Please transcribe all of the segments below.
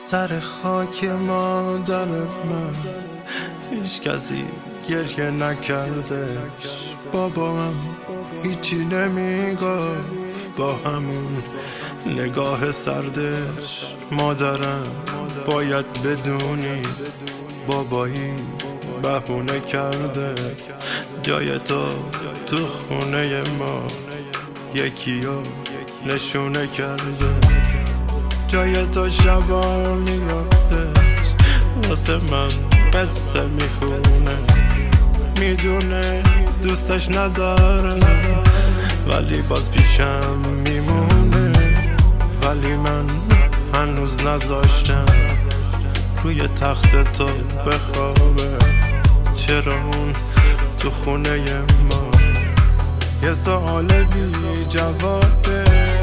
سر خاک مادر من هیچ کسی گریه نکردش. بابام هیچی نمیگفت با همون نگاه سردش. مادرم باید بدونی بابایی بهونه کرده جای تو خونه ما یکیو نشونه کرده. جای تو شبا میادش واسه من قصه میخونه. میدونه دوستش نداره ولی باز پیشم میمونه. ولی من هنوز نذاشتم روی تخت تو بخوابه. چرا اون تو خونه ما یه سوال بی جوابه.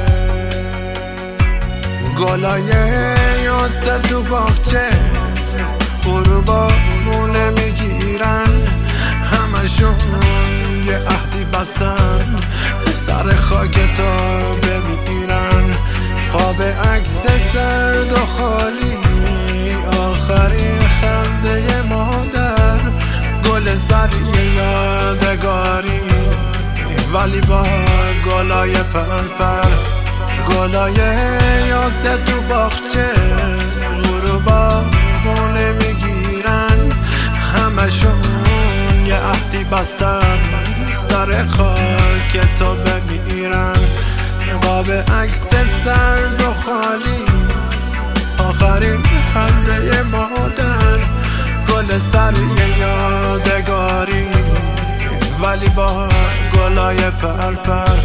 گلای یاسه تو باغچه غروبا مونه میگیرن. همشون یه عهدی بستن سر خاک تو بمیرن. قاب عکس سرد و خالی آخرین خنده مادر. گل سری یادگاری ولی با گلای پرپر. گلای یاسه تو باغچه غروبا مونه میگیرن. همشون یه عهدی بستن سر خاک تو بمیرن. قاب عکس سرد و خالی آخرین خنده مادر. گل سری یادگاری ولی با گلای پرپر.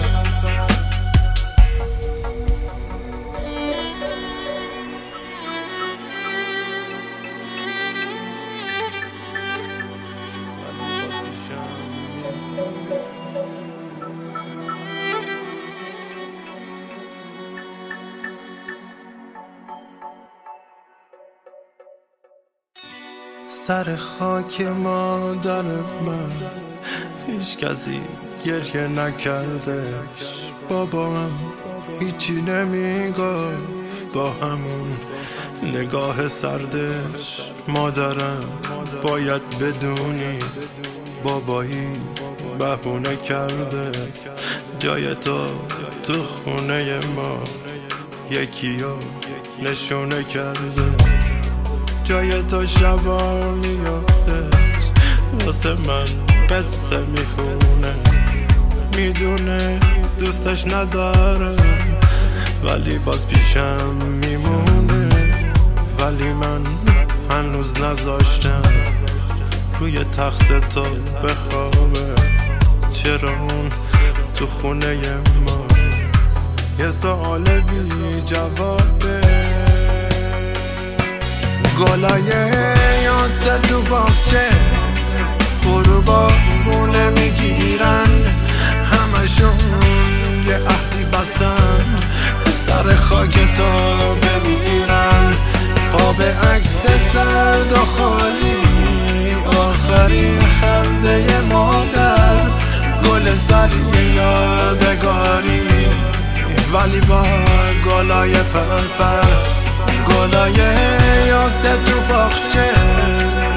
سر خاک مادر من هیچ کسی گریه نکردش. بابام هیچی نمیگفت با همون نگاه سردش. مادرم باید بدونی بابایی بهونه کرده جای تو خونه ما یکیو نشونه کرده. جای تو شبا میادش واسه من قصه میخونه. میدونه دوستش نداره ولی باز پیشم میمونه. ولی من هنوز نذاشتم روی تخت تو بخوابه. چرا اون تو خونه ما یه سوال بی جوابه. گلای یاسه تو باغچه غروبا مونه میگیرن. همشون یه عهدی بستن سر خاک تو بمیرن. قاب عکس سرد و خالی آخرین خنده مادر. گل سری یادگاری ولی با گلای پرپر. گلای یاسه تو باغچه